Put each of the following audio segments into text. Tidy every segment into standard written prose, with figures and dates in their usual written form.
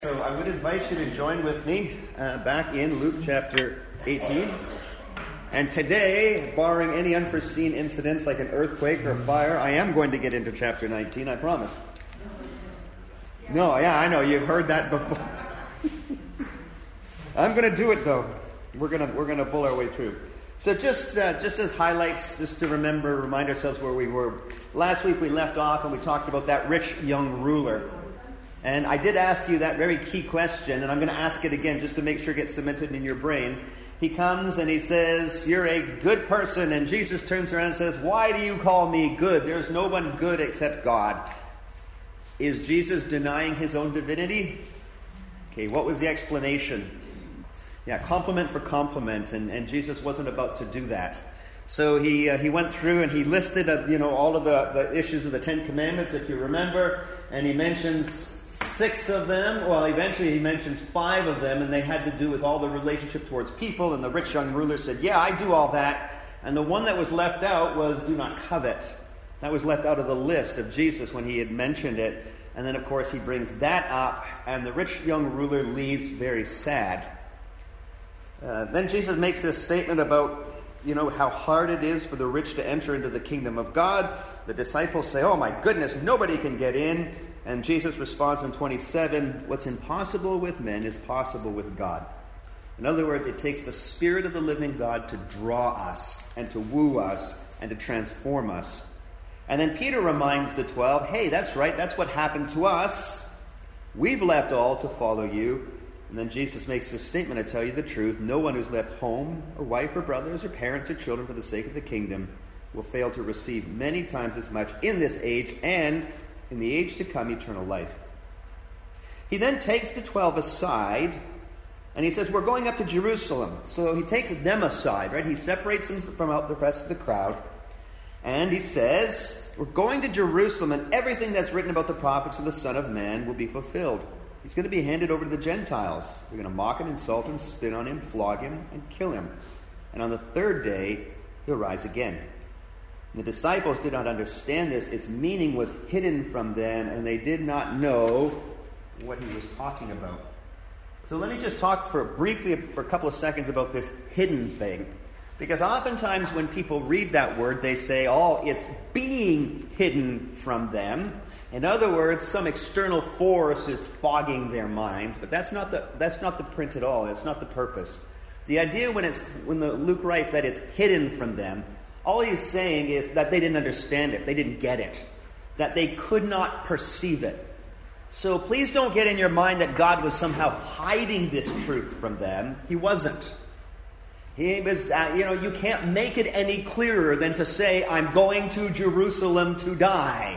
So I would invite you to join with me back in Luke chapter 18. And today, barring any unforeseen incidents like an earthquake or fire, I am going to get into chapter 19, I promise. No, yeah, I know, you've heard that before. I'm going to do it though. We're going to pull our way through. So just as highlights, just to remind ourselves where we were. Last week we left off and we talked about that rich young ruler. And I did ask you that very key question, and I'm going to ask it again just to make sure it gets cemented in your brain. He comes and he says, "You're a good person." And Jesus turns around and says, "Why do you call me good? There's no one good except God." Is Jesus denying his own divinity? Okay, what was the explanation? Yeah, compliment for compliment, and Jesus wasn't about to do that. So he went through and he listed all of the issues of the Ten Commandments, if you remember, and he mentions 6 of them. Well, eventually he mentions 5 of them, and they had to do with all the relationship towards people. And the rich young ruler said, "Yeah, I do all that." And the one that was left out was "do not covet." That was left out of the list of Jesus when he had mentioned it. And then, of course, he brings that up, and the rich young ruler leaves very sad. Then Jesus makes this statement about how hard it is for the rich to enter into the kingdom of God. The disciples say, "Oh my goodness, nobody can get in." And Jesus responds in 27, "What's impossible with men is possible with God." In other words, it takes the Spirit of the living God to draw us and to woo us and to transform us. And then Peter reminds the 12, "Hey, that's right, that's what happened to us. We've left all to follow you." And then Jesus makes this statement, "I tell you the truth, no one who's left home or wife or brothers or parents or children for the sake of the kingdom will fail to receive many times as much in this age and in the age to come eternal life." He then takes the 12 aside and he says, "We're going up to Jerusalem." So he takes them aside, right? He separates them from out the rest of the crowd. And he says, "We're going to Jerusalem, and everything that's written about the prophets of the Son of Man will be fulfilled. He's going to be handed over to the Gentiles. They're going to mock him, insult him, spit on him, flog him, and kill him. And on the 3rd day, he'll rise again." And the disciples did not understand this. Its meaning was hidden from them, and they did not know what he was talking about. So let me just talk briefly for a couple of seconds about this hidden thing. Because oftentimes when people read that word, they say, "Oh, it's being hidden from them." In other words, some external force is fogging their minds, but that's not the print at all. It's not the purpose. The idea when Luke writes that it's hidden from them, all he's saying is that they didn't understand it, they didn't get it, that they could not perceive it. So please don't get in your mind that God was somehow hiding this truth from them. He wasn't. He was, you can't make it any clearer than to say, "I'm going to Jerusalem to die."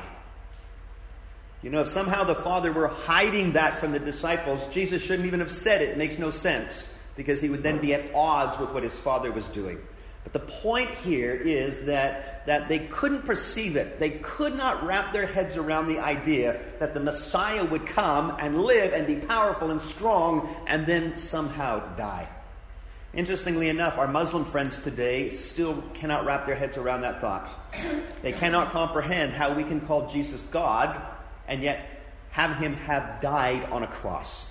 If somehow the Father were hiding that from the disciples, Jesus shouldn't even have said it. It makes no sense, because he would then be at odds with what his Father was doing. But the point here is that they couldn't perceive it. They could not wrap their heads around the idea that the Messiah would come and live and be powerful and strong and then somehow die. Interestingly enough, our Muslim friends today still cannot wrap their heads around that thought. They cannot comprehend how we can call Jesus God and yet have him have died on a cross.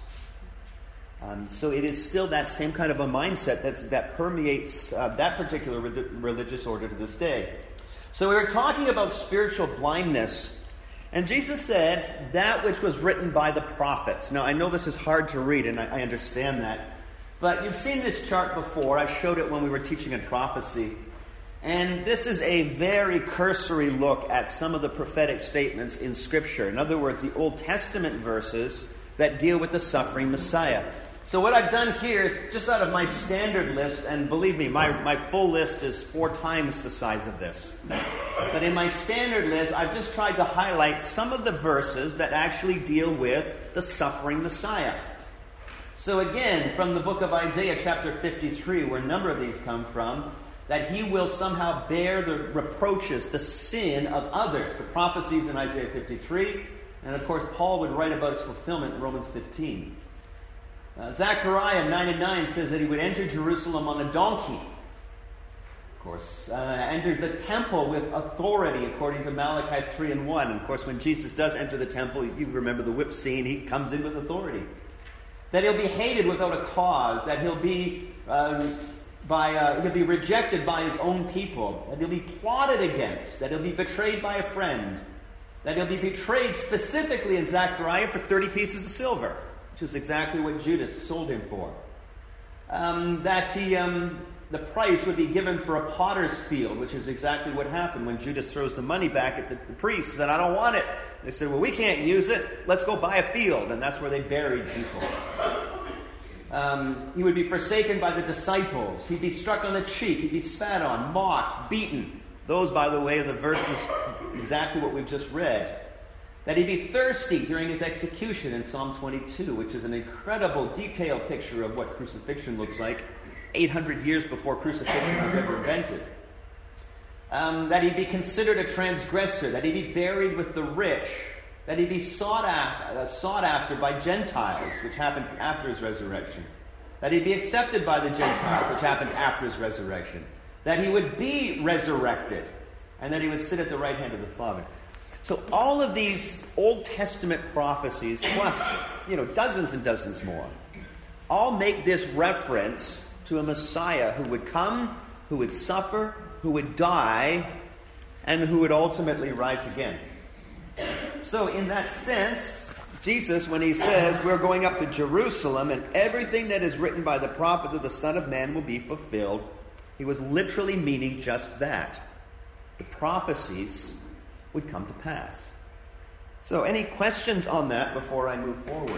So it is still that same kind of a mindset that permeates that particular religious order to this day. So we were talking about spiritual blindness, and Jesus said, "That which was written by the prophets." Now, I know this is hard to read, and I understand that. But you've seen this chart before. I showed it when we were teaching in prophecy. And this is a very cursory look at some of the prophetic statements in Scripture. In other words, the Old Testament verses that deal with the suffering Messiah. So what I've done here is just out of my standard list, and believe me, my full list is 4 times the size of this. But in my standard list, I've just tried to highlight some of the verses that actually deal with the suffering Messiah. So again, from the book of Isaiah chapter 53, where a number of these come from, that he will somehow bear the reproaches, the sin of others. The prophecies in Isaiah 53. And of course, Paul would write about its fulfillment in Romans 15. Zechariah 9:9 says that he would enter Jerusalem on a donkey. Of course, enter the temple with authority, according to Malachi 3:1. And of course, when Jesus does enter the temple, you remember the whip scene, he comes in with authority. that he'll be hated without a cause, that he'll be rejected by his own people, that he'll be plotted against, that he'll be betrayed by a friend, that he'll be betrayed specifically in Zechariah for 30 pieces of silver, which is exactly what Judas sold him for. The price would be given for a potter's field, which is exactly what happened when Judas throws the money back at the priests. He said, I don't want it. They said, well, we can't use it. Let's go buy a field. And that's where they buried people. He would be forsaken by the disciples. He'd be struck on the cheek. He'd be spat on, mocked, beaten. Those, by the way, are the verses exactly what we've just read. That he'd be thirsty during his execution in Psalm 22, which is an incredible detailed picture of what crucifixion looks like 800 years before crucifixion was ever invented. That he'd be considered a transgressor, that he'd be buried with the rich, that he'd be sought after by Gentiles, which happened after his resurrection, that he'd be accepted by the Gentiles, which happened after his resurrection, that he would be resurrected, and that he would sit at the right hand of the Father. So all of these Old Testament prophecies, plus dozens and dozens more, all make this reference to a Messiah who would come, who would suffer, who would die, and who would ultimately rise again. So in that sense, Jesus, when he says we're going up to Jerusalem and everything that is written by the prophets of the Son of Man will be fulfilled, he was literally meaning just that. The prophecies would come to pass. So any questions on that before I move forward?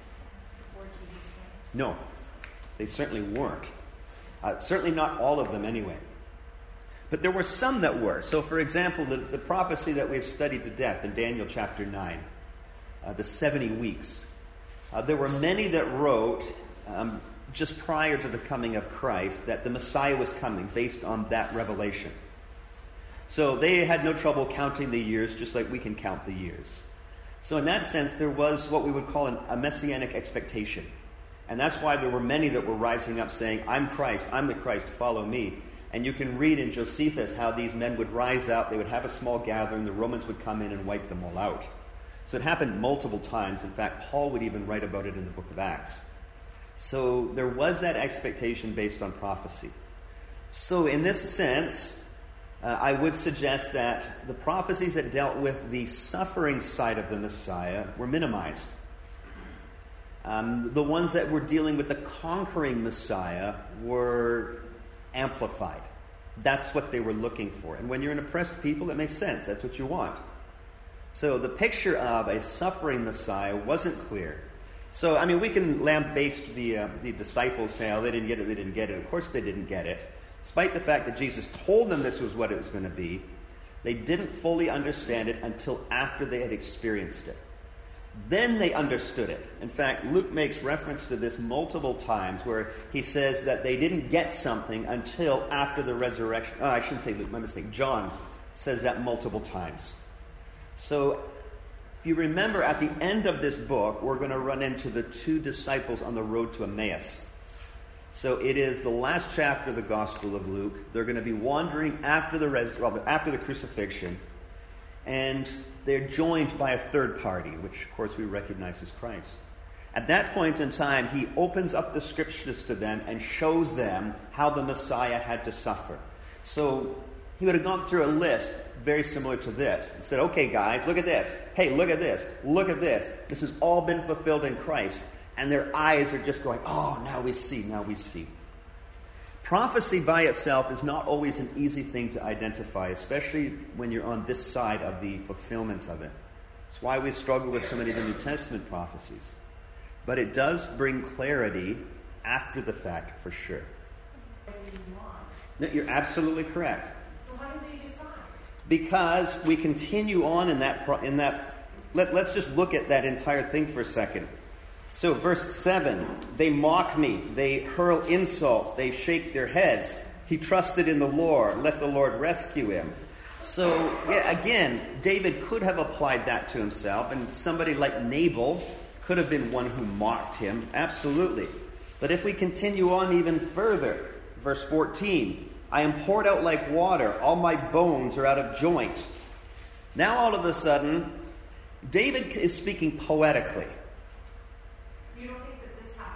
No, they certainly weren't. Certainly not all of them anyway. But there were some that were. So for example, the prophecy that we've studied to death in Daniel chapter 9, the 70 weeks. There were many that wrote just prior to the coming of Christ that the Messiah was coming based on that revelation. So they had no trouble counting the years just like we can count the years. So in that sense, there was what we would call a messianic expectation. And that's why there were many that were rising up saying, I'm Christ, I'm the Christ, follow me. And you can read in Josephus how these men would rise up, they would have a small gathering, the Romans would come in and wipe them all out. So it happened multiple times. In fact, Paul would even write about it in the book of Acts. So there was that expectation based on prophecy. So in this sense, I would suggest that the prophecies that dealt with the suffering side of the Messiah were minimized. The ones that were dealing with the conquering Messiah were amplified. That's what they were looking for. And when you're an oppressed people, that makes sense. That's what you want. So the picture of a suffering Messiah wasn't clear. So, we can lambaste the disciples, say, oh, they didn't get it. Of course they didn't get it. Despite the fact that Jesus told them this was what it was going to be, they didn't fully understand it until after they had experienced it. Then they understood it. In fact, Luke makes reference to this multiple times where he says that they didn't get something until after the resurrection. Oh, I shouldn't say Luke, my mistake. John says that multiple times. So, if you remember, at the end of this book, we're going to run into the two disciples on the road to Emmaus. So it is the last chapter of the Gospel of Luke. They're going to be wandering after the crucifixion, and they're joined by a third party, which, of course, we recognize as Christ. At that point in time, he opens up the scriptures to them and shows them how the Messiah had to suffer. So he would have gone through a list very similar to this and said, okay, guys, look at this. Hey, look at this. Look at this. This has all been fulfilled in Christ. And their eyes are just going, oh, now we see, now we see. Prophecy by itself is not always an easy thing to identify, especially when you're on this side of the fulfillment of it. That's why we struggle with so many of the New Testament prophecies. But it does bring clarity after the fact, for sure. No, you're absolutely correct. So how did they decide? Because we continue on in that. Let's just look at that entire thing for a second. So verse 7, they mock me, they hurl insults, they shake their heads. He trusted in the Lord, let the Lord rescue him. So, again, David could have applied that to himself, and somebody like Nabal could have been one who mocked him, absolutely. But if we continue on even further, verse 14, I am poured out like water, all my bones are out of joint. Now all of a sudden, David is speaking poetically. You don't think that this happened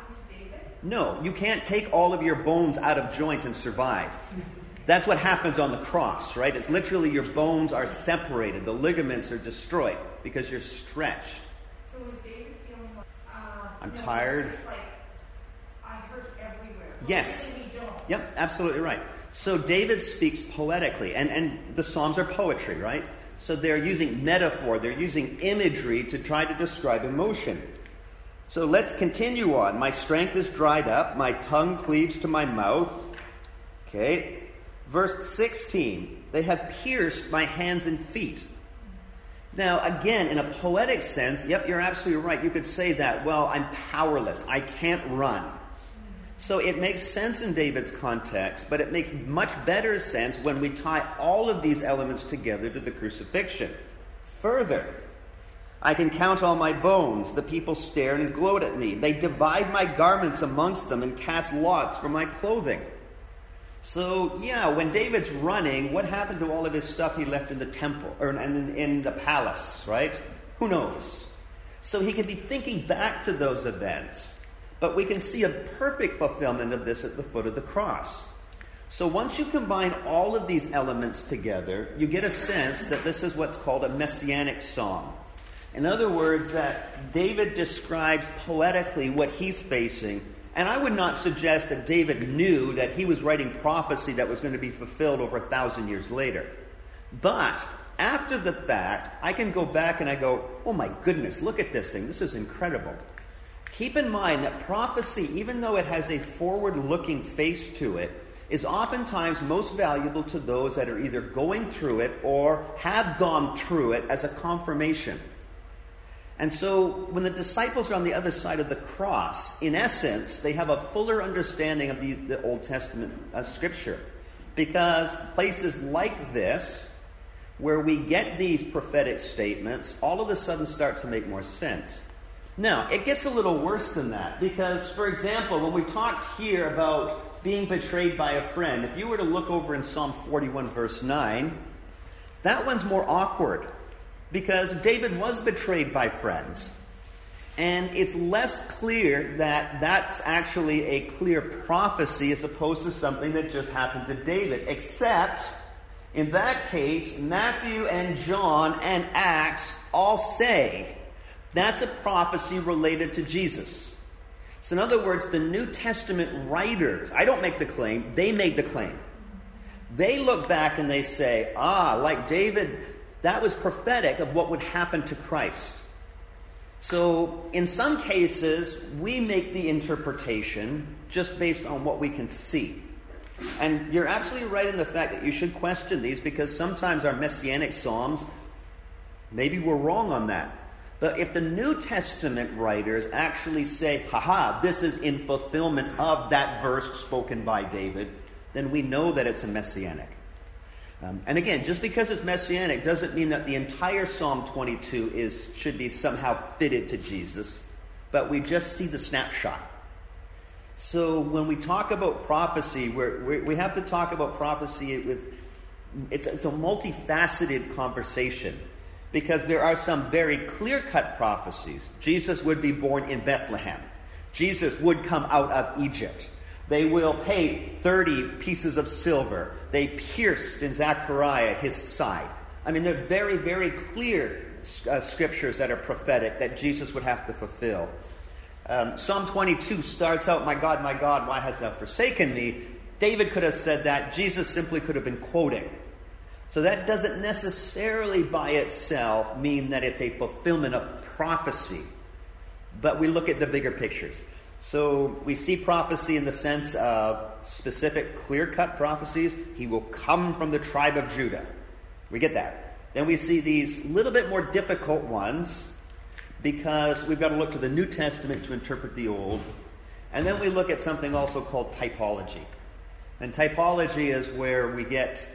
No, you can't take all of your bones out of joint and survive. That's what happens on the cross, right? It's literally your bones are separated. The ligaments are destroyed because you're stretched. So was David feeling like, I'm tired. It's like, I hurt everywhere. Yes. We don't. Yep, absolutely right. So David speaks poetically, and the Psalms are poetry, right? So they're using metaphor, they're using imagery to try to describe emotion. So let's continue on. My strength is dried up, my tongue cleaves to my mouth. Okay. Verse 16, they have pierced my hands and feet. Now, again, in a poetic sense, yep, you're absolutely right. You could say that, well, I'm powerless. I can't run. So it makes sense in David's context, but it makes much better sense when we tie all of these elements together to the crucifixion. Further, I can count all my bones. The people stare and gloat at me. They divide my garments amongst them and cast lots for my clothing. So, yeah, when David's running, what happened to all of his stuff he left in the temple, or in the palace, right? Who knows? So he can be thinking back to those events. But we can see a perfect fulfillment of this at the foot of the cross. So once you combine all of these elements together, you get a sense that this is what's called a messianic psalm. In other words, that David describes poetically what he's facing. And I would not suggest that David knew that he was writing prophecy that was going to be fulfilled over 1,000 years later. But after the fact, I can go back and I go, oh my goodness, look at this thing. This is incredible. Keep in mind that prophecy, even though it has a forward-looking face to it, is oftentimes most valuable to those that are either going through it or have gone through it as a confirmation. And so when the disciples are on the other side of the cross, in essence, they have a fuller understanding of the Old Testament scripture. Because places like this, where we get these prophetic statements, all of a sudden start to make more sense. Now, it gets a little worse than that. Because, for example, when we talked here about being betrayed by a friend, if you were to look over in Psalm 41, verse 9, that one's more awkward. Because David was betrayed by friends. And it's less clear that that's actually a clear prophecy as opposed to something that just happened to David. Except, in that case, Matthew and John and Acts all say that's a prophecy related to Jesus. So in other words, the New Testament writers, I don't make the claim, they made the claim. They look back and they say, like David, that was prophetic of what would happen to Christ. So, in some cases, we make the interpretation just based on what we can see. And you're absolutely right in the fact that you should question these because sometimes our messianic psalms, maybe we're wrong on that. But if the New Testament writers actually say, this is in fulfillment of that verse spoken by David, then we know that it's a messianic. And again, just because it's messianic doesn't mean that the entire Psalm 22 should be somehow fitted to Jesus, but we just see the snapshot. So when we talk about prophecy, we have to talk about prophecy it's a multifaceted conversation, because there are some very clear-cut prophecies. Jesus would be born in Bethlehem. Jesus would come out of Egypt. They will pay 30 pieces of silver. They pierced in Zechariah his side. I mean, they're very, very clear scriptures that are prophetic that Jesus would have to fulfill. Psalm 22 starts out, my God, why hast thou forsaken me? David could have said that. Jesus simply could have been quoting. So that doesn't necessarily by itself mean that it's a fulfillment of prophecy. But we look at the bigger pictures. So we see prophecy in the sense of specific clear-cut prophecies. He will come from the tribe of Judah. We get that. Then we see these little bit more difficult ones because we've got to look to the New Testament to interpret the Old. And then we look at something also called typology. And typology is where we get...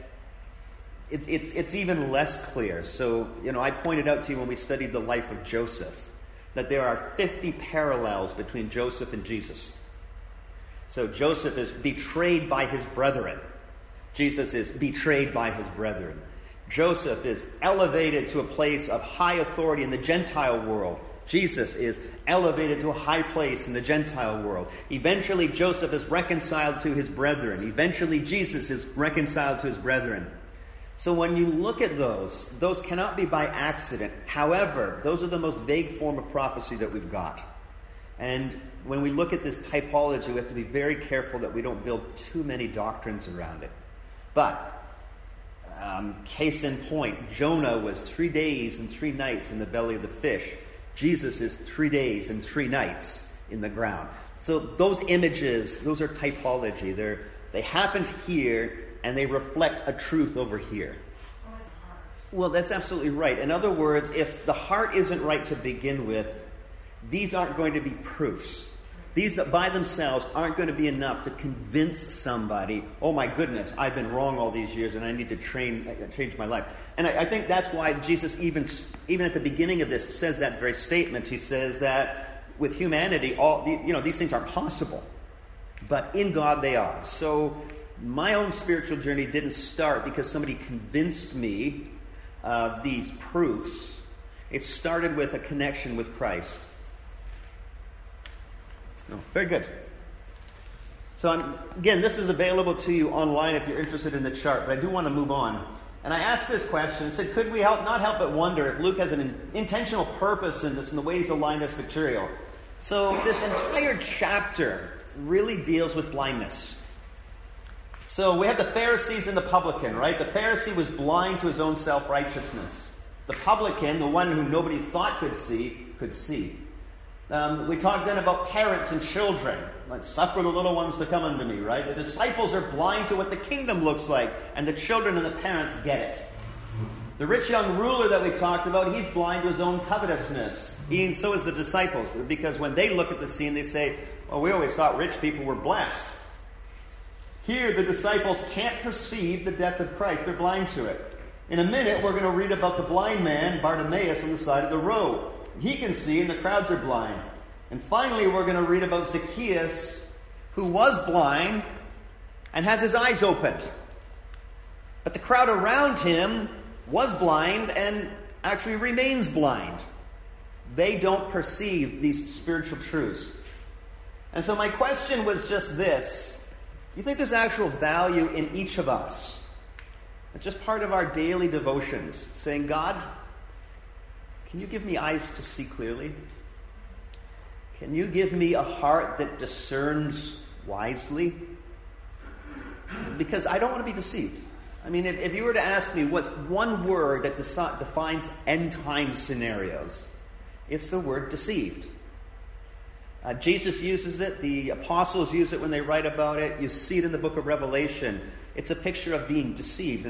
It's even less clear. So, I pointed out to you when we studied the life of Joseph that there are 50 parallels between Joseph and Jesus. So Joseph is betrayed by his brethren. Jesus is betrayed by his brethren. Joseph is elevated to a place of high authority in the Gentile world. Jesus is elevated to a high place in the Gentile world. Eventually, Joseph is reconciled to his brethren. Eventually, Jesus is reconciled to his brethren. So when you look at those cannot be by accident. However, those are the most vague form of prophecy that we've got. And when we look at this typology, we have to be very careful that we don't build too many doctrines around it. But, case in point, Jonah was 3 days and 3 nights in the belly of the fish. Jesus is 3 days and 3 nights in the ground. So those images, those are typology. They happened here, and they reflect a truth over here. Well, that's absolutely right. In other words, if the heart isn't right to begin with, these aren't going to be proofs. These by themselves aren't going to be enough to convince somebody, oh my goodness, I've been wrong all these years and I need to change my life. And I think that's why Jesus even at the beginning of this says that very statement. He says that with humanity, these things aren't possible. But in God they are. So my own spiritual journey didn't start because somebody convinced me of these proofs. It started with a connection with Christ. Oh, very good. So again, this is available to you online if you're interested in the chart, but I do want to move on. And I asked this question, I said, could we not help but wonder if Luke has an intentional purpose in this and the way he's aligned this material? So this entire chapter really deals with blindness. So we have the Pharisees and the publican, right? The Pharisee was blind to his own self-righteousness. The publican, the one who nobody thought could see, could see. We talked then about parents and children. Like, suffer the little ones to come unto me, right? The disciples are blind to what the kingdom looks like, and the children and the parents get it. The rich young ruler that we talked about, he's blind to his own covetousness. And so is the disciples, because when they look at the scene, they say, well, we always thought rich people were blessed. Here, the disciples can't perceive the death of Christ. They're blind to it. In a minute, we're going to read about the blind man, Bartimaeus, on the side of the road. He can see, and the crowds are blind. And finally, we're going to read about Zacchaeus, who was blind and has his eyes opened. But the crowd around him was blind and actually remains blind. They don't perceive these spiritual truths. And so my question was just this. Do you think there's actual value in each of us? It's just part of our daily devotions, saying, God, can you give me eyes to see clearly? Can you give me a heart that discerns wisely? Because I don't want to be deceived. I mean, if you were to ask me what's one word that defines end-time scenarios, it's the word deceived. Jesus uses it. The apostles use it when they write about it. You see it in the book of Revelation. It's a picture of being deceived.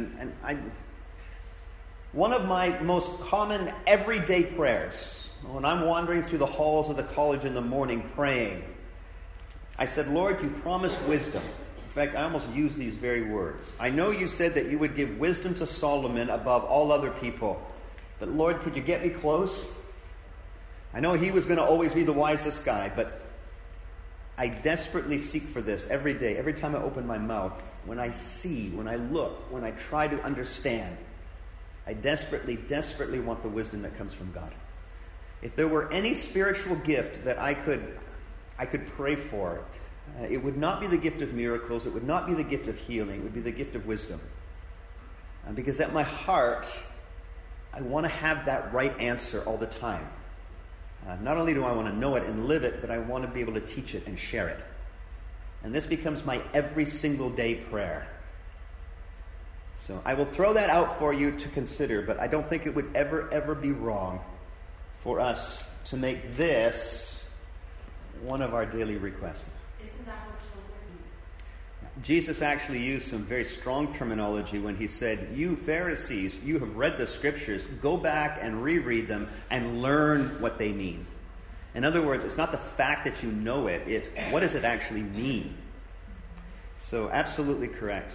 One of my most common everyday prayers, when I'm wandering through the halls of the college in the morning praying, I said, Lord, you promised wisdom. In fact, I almost use these very words. I know you said that you would give wisdom to Solomon above all other people. But Lord, could you get me close? I know he was going to always be the wisest guy, but I desperately seek for this every day, every time I open my mouth, when I see, when I look, when I try to understand. I desperately, desperately want the wisdom that comes from God. If there were any spiritual gift that I could pray for, it would not be the gift of miracles, it would not be the gift of healing, it would be the gift of wisdom. Because at my heart, I want to have that right answer all the time. Not only do I want to know it and live it, but I want to be able to teach it and share it. And this becomes my every single day prayer. So I will throw that out for you to consider, but I don't think it would ever be wrong for us to make this one of our daily requests. Isn't that what children do? Jesus actually used some very strong terminology when he said, you Pharisees, you have read the scriptures, go back and reread them and learn what they mean. In other words, it's not the fact that you know it, it's what does it actually mean? So absolutely correct.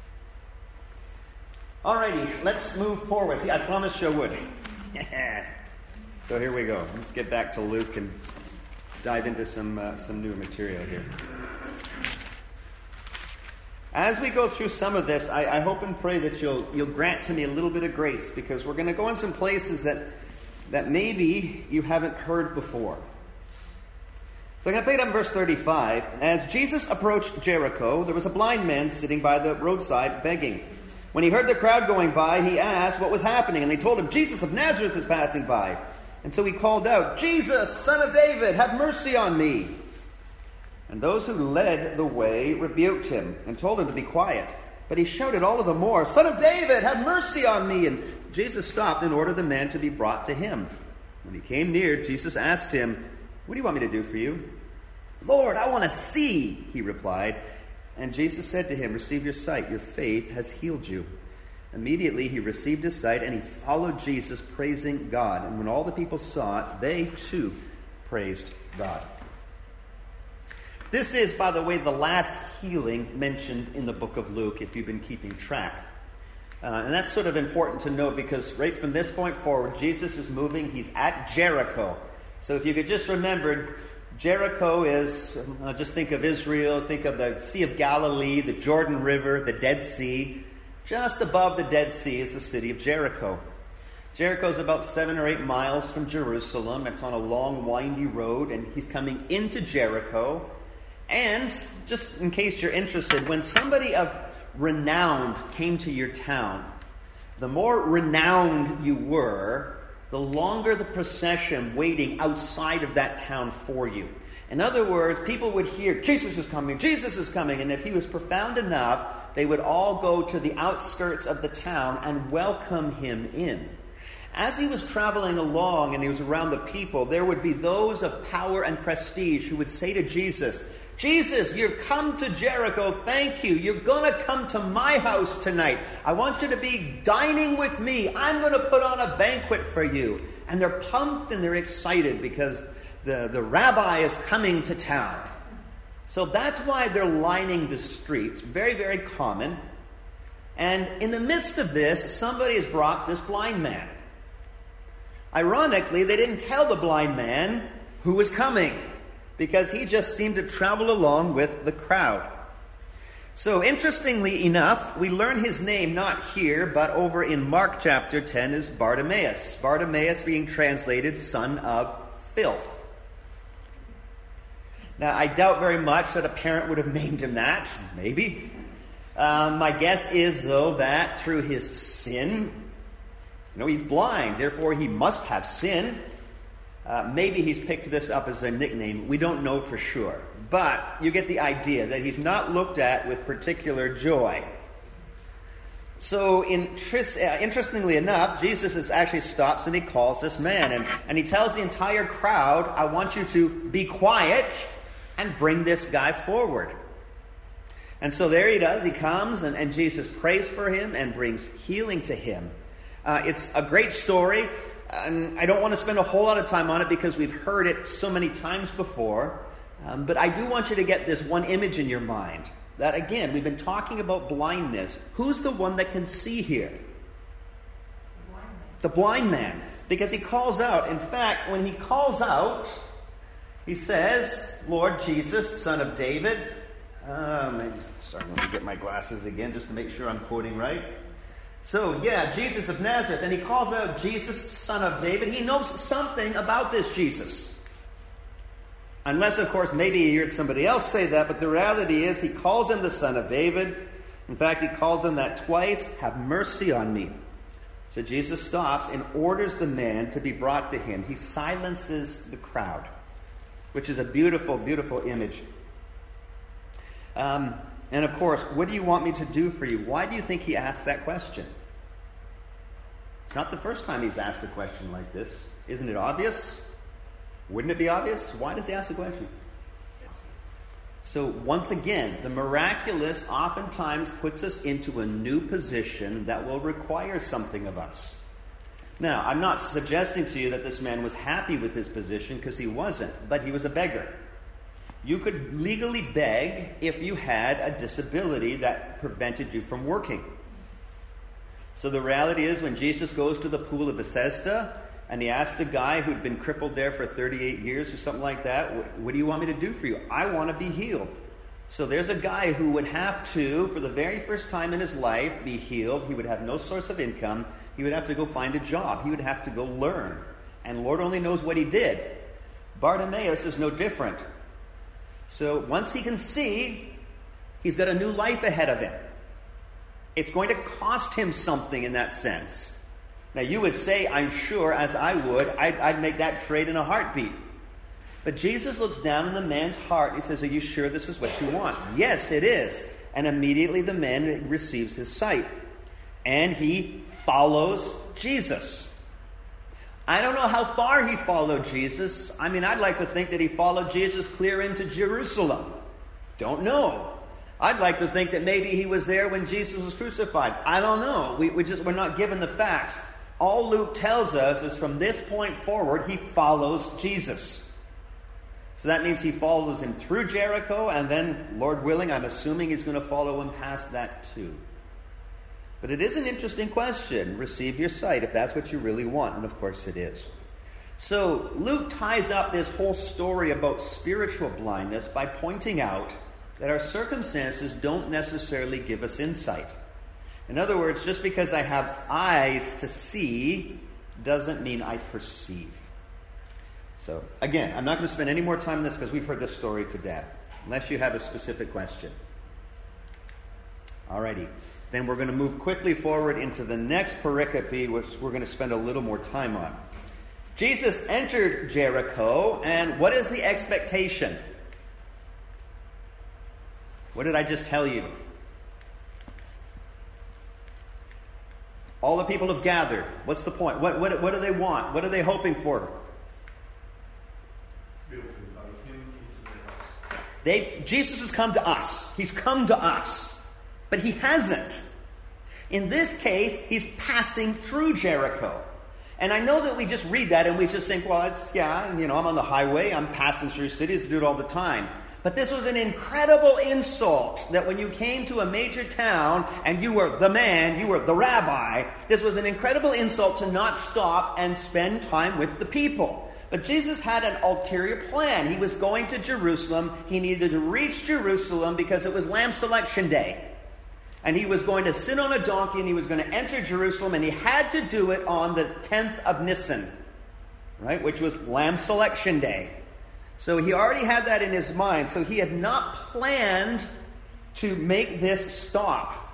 Alrighty, let's move forward. See, I promised you would. So here we go. Let's get back to Luke and dive into some new material here. As we go through some of this, I hope and pray that you'll grant to me a little bit of grace, because we're going to go in some places that that maybe you haven't heard before. So I'm going to pick it up in verse 35. As Jesus approached Jericho, there was a blind man sitting by the roadside begging. When he heard the crowd going by, he asked what was happening, and they told him, Jesus of Nazareth is passing by. And so he called out, Jesus, Son of David, have mercy on me. And those who led the way rebuked him and told him to be quiet. But he shouted all of the more, Son of David, have mercy on me. And Jesus stopped and ordered the man to be brought to him. When he came near, Jesus asked him, what do you want me to do for you? Lord, I want to see, he replied. And Jesus said to him, receive your sight. Your faith has healed you. Immediately he received his sight, and he followed Jesus, praising God. And when all the people saw it, they too praised God. This is, by the way, the last healing mentioned in the book of Luke, if you've been keeping track. And that's sort of important to note, because right from this point forward, Jesus is moving. He's at Jericho. So if you could just remember, Jericho is, just think of Israel, think of the Sea of Galilee, the Jordan River, the Dead Sea. Just above the Dead Sea is the city of Jericho. Jericho is about 7 or 8 miles from Jerusalem. It's on a long, windy road, and he's coming into Jericho. And, just in case you're interested, when somebody of renown came to your town, the more renowned you were, the longer the procession waiting outside of that town for you. In other words, people would hear, Jesus is coming, and if he was profound enough, they would all go to the outskirts of the town and welcome him in. As he was traveling along and he was around the people, there would be those of power and prestige who would say to Jesus, Jesus, you've come to Jericho, thank you. You're going to come to my house tonight. I want you to be dining with me. I'm going to put on a banquet for you. And they're pumped and they're excited because the rabbi is coming to town. So that's why they're lining the streets. Very, very common. And in the midst of this, somebody has brought this blind man. Ironically, they didn't tell the blind man who was coming, because he just seemed to travel along with the crowd. So interestingly enough, we learn his name not here, but over in Mark chapter 10 is Bartimaeus. Bartimaeus being translated son of filth. Now, I doubt very much that a parent would have named him that. Maybe. My guess is, though, that through his sin, he's blind, therefore he must have sin. Maybe he's picked this up as a nickname. We don't know for sure. But you get the idea that he's not looked at with particular joy. So interestingly enough, Jesus actually stops and he calls this man. And he tells the entire crowd, I want you to be quiet and bring this guy forward. And so there he does. He comes and Jesus prays for him and brings healing to him. It's a great story. And I don't want to spend a whole lot of time on it because we've heard it so many times before. But I do want you to get this one image in your mind. That again, we've been talking about blindness. Who's the one that can see here? The blind man. Because he calls out. In fact, when he calls out, he says, Lord Jesus, Son of David. Let me get my glasses again just to make sure I'm quoting right. So, Jesus of Nazareth. And he calls out Jesus, Son of David. He knows something about this Jesus. Unless, of course, maybe he heard somebody else say that. But the reality is he calls him the Son of David. In fact, he calls him that twice. Have mercy on me. So Jesus stops and orders the man to be brought to him. He silences the crowd, which is a beautiful, beautiful image. And of course, what do you want me to do for you? Why do you think he asked that question? It's not the first time he's asked a question like this. Isn't it obvious? Wouldn't it be obvious? Why does he ask the question? So once again, the miraculous oftentimes puts us into a new position that will require something of us. Now, I'm not suggesting to you that this man was happy with his position, because he wasn't, but he was a beggar. You could legally beg if you had a disability that prevented you from working. So the reality is, when Jesus goes to the pool of Bethesda and he asks the guy who'd been crippled there for 38 years or something like that, what do you want me to do for you? I want to be healed. So there's a guy who would have to, for the very first time in his life, be healed. He would have no source of income. He would have to go find a job. He would have to go learn. And Lord only knows what he did. Bartimaeus is no different. So once he can see, he's got a new life ahead of him. It's going to cost him something in that sense. Now you would say, I'm sure, as I would, I'd make that trade in a heartbeat. But Jesus looks down in the man's heart. He says, are you sure this is what you want? Yes, it is. And immediately the man receives his sight. And he follows Jesus. I don't know how far he followed Jesus. I mean, I'd like to think that he followed Jesus clear into Jerusalem. Don't know. I'd like to think that maybe he was there when Jesus was crucified. I don't know. We're not given the facts. All Luke tells us is from this point forward, he follows Jesus. So that means he follows him through Jericho, and then, Lord willing, I'm assuming he's going to follow him past that too. But it is an interesting question. Receive your sight, if that's what you really want. And of course it is. So Luke ties up this whole story about spiritual blindness by pointing out that our circumstances don't necessarily give us insight. In other words, just because I have eyes to see doesn't mean I perceive. So, again, I'm not going to spend any more time on this because we've heard this story to death, unless you have a specific question. Alrighty. Then we're going to move quickly forward into the next pericope, which we're going to spend a little more time on. Jesus entered Jericho, and what is the expectation? What did I just tell you? All the people have gathered. What's the point? What do they want? What are they hoping for? Jesus has come to us. He's come to us. But he hasn't. In this case, he's passing through Jericho. And I know that we just read that and we just think, well, I'm on the highway. I'm passing through cities. I do it all the time. But this was an incredible insult that when you came to a major town and you were the man, you were the rabbi, this was an incredible insult to not stop and spend time with the people. But Jesus had an ulterior plan. He was going to Jerusalem. He needed to reach Jerusalem because it was Lamb Selection Day. And he was going to sit on a donkey and he was going to enter Jerusalem, and he had to do it on the 10th of Nisan, right, which was Lamb Selection Day. So he already had that in his mind. So he had not planned to make this stop.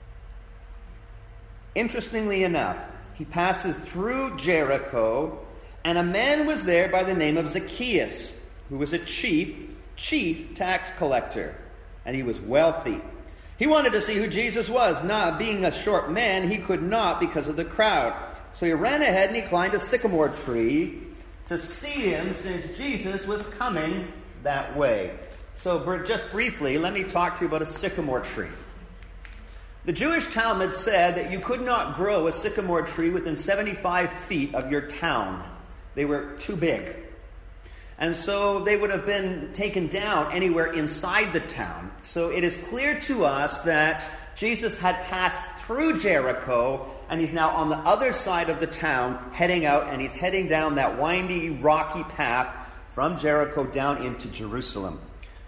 Interestingly enough, he passes through Jericho, and a man was there by the name of Zacchaeus, who was a chief tax collector, and he was wealthy. He wanted to see who Jesus was. Now, being a short man, he could not because of the crowd. So he ran ahead and he climbed a sycamore tree to see him, since Jesus was coming that way. So just briefly, let me talk to you about a sycamore tree. The Jewish Talmud said that you could not grow a sycamore tree within 75 feet of your town. They were too big. And so they would have been taken down anywhere inside the town. So it is clear to us that Jesus had passed through Jericho, and he's now on the other side of the town heading out, and he's heading down that windy, rocky path from Jericho down into Jerusalem.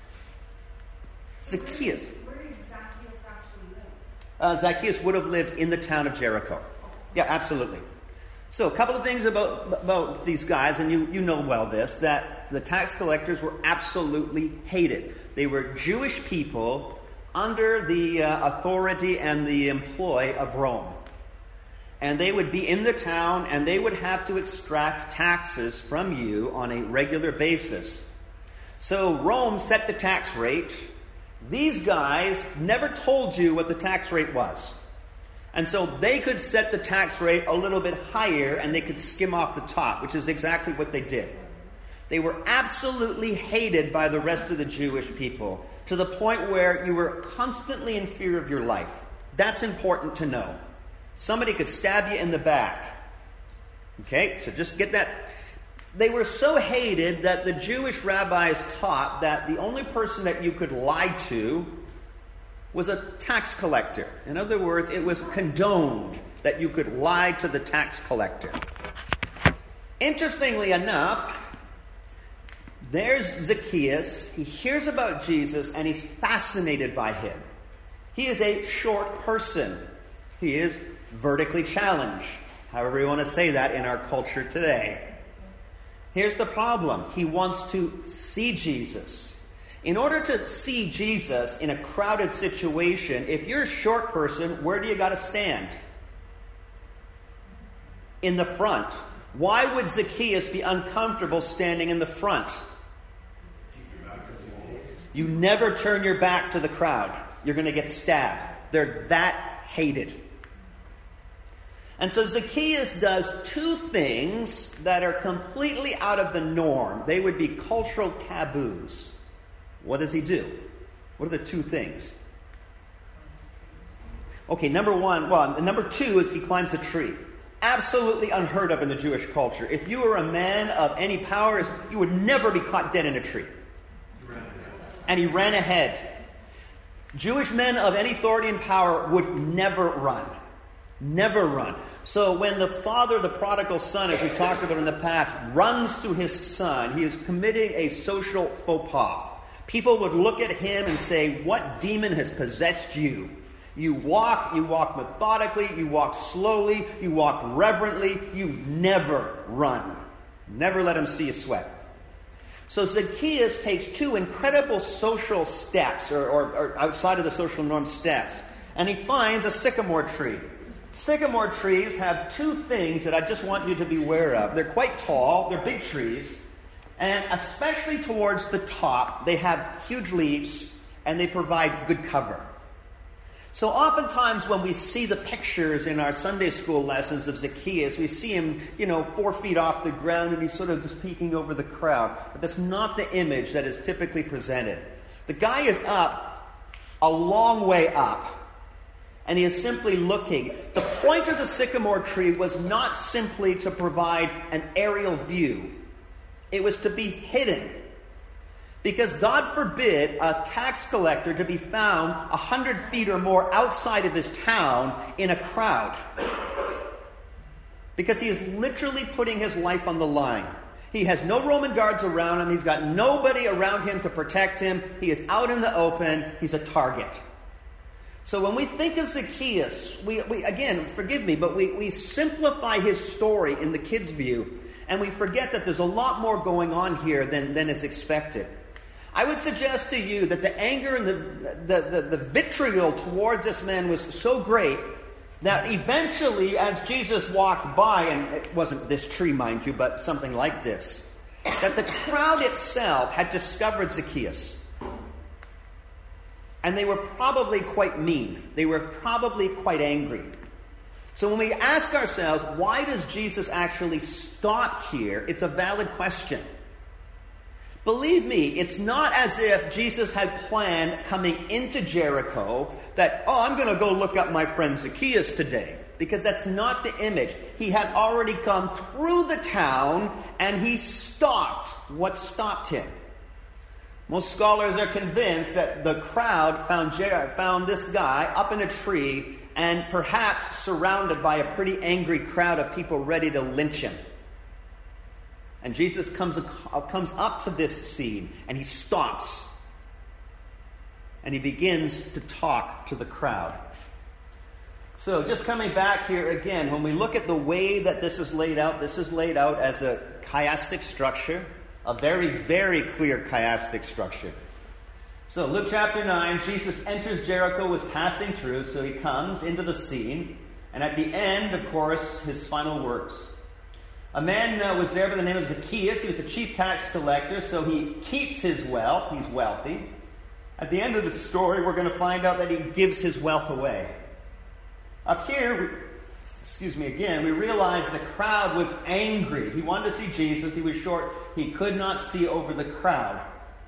Zacchaeus. Where did Zacchaeus actually live? Zacchaeus would have lived in the town of Jericho. Yeah, absolutely. So a couple of things about these guys, and you know well this, that the tax collectors were absolutely hated. They were Jewish people under the authority and the employ of Rome. And they would be in the town, and they would have to extract taxes from you on a regular basis. So Rome set the tax rate. These guys never told you what the tax rate was. And so they could set the tax rate a little bit higher, and they could skim off the top, which is exactly what they did. They were absolutely hated by the rest of the Jewish people, to the point where you were constantly in fear of your life. That's important to know. Somebody could stab you in the back. Okay, so just get that. They were so hated that the Jewish rabbis taught that the only person that you could lie to was a tax collector. In other words, it was condoned that you could lie to the tax collector. Interestingly enough, there's Zacchaeus. He hears about Jesus, and he's fascinated by him. He is a short person. He is vertically challenged, however you want to say that in our culture today. Here's the problem. He wants to see Jesus. In order to see Jesus in a crowded situation, if you're a short person, where do you got to stand? In the front. Why would Zacchaeus be uncomfortable standing in the front? You never turn your back to the crowd. You're going to get stabbed. They're that hated. And so Zacchaeus does two things that are completely out of the norm. They would be cultural taboos. What does he do? What are the two things? Okay, number two is he climbs a tree. Absolutely unheard of in the Jewish culture. If you were a man of any power, you would never be caught dead in a tree. And he ran ahead. Jewish men of any authority and power would never run. Never run. So when the father, the prodigal son, as we talked about in the past, runs to his son, he is committing a social faux pas. People would look at him and say, "What demon has possessed you? You walk methodically, you walk slowly, you walk reverently, you never run. Never let him see you sweat." So Zacchaeus takes two incredible social steps, or outside of the social norm steps, and he finds a sycamore tree. Sycamore trees have two things that I just want you to be aware of. They're quite tall, they're big trees, and especially towards the top, they have huge leaves, and they provide good cover. So oftentimes when we see the pictures in our Sunday school lessons of Zacchaeus, we see him, 4 feet off the ground, and he's sort of just peeking over the crowd. But that's not the image that is typically presented. The guy is up, a long way up, and he is simply looking. The point of the sycamore tree was not simply to provide an aerial view. It was to be hidden. Because God forbid a tax collector to be found 100 feet or more outside of his town in a crowd. Because he is literally putting his life on the line. He has no Roman guards around him. He's got nobody around him to protect him. He is out in the open. He's a target. So when we think of Zacchaeus, we again, forgive me, but we simplify his story in the kids' view. And we forget that there's a lot more going on here than is expected. I would suggest to you that the anger and the vitriol towards this man was so great that eventually, as Jesus walked by, and it wasn't this tree, mind you, but something like this, that the crowd itself had discovered Zacchaeus. And they were probably quite mean. They were probably quite angry. So when we ask ourselves, why does Jesus actually stop here? It's a valid question. Believe me, it's not as if Jesus had planned coming into Jericho that, I'm going to go look up my friend Zacchaeus today. Because that's not the image. He had already come through the town and he stopped. What stopped him? Most scholars are convinced that the crowd found this guy up in a tree and perhaps surrounded by a pretty angry crowd of people ready to lynch him. And Jesus comes up to this scene, and he stops. And he begins to talk to the crowd. So just coming back here again, when we look at the way that this is laid out as a chiastic structure, a very, very clear chiastic structure. So Luke chapter 9, Jesus enters Jericho, was passing through, so he comes into the scene. And at the end, of course, his final words. A man was there by the name of Zacchaeus. He was the chief tax collector, so he keeps his wealth. He's wealthy. At the end of the story, we're going to find out that he gives his wealth away. Up here, we realize the crowd was angry. He wanted to see Jesus. He was short. He could not see over the crowd.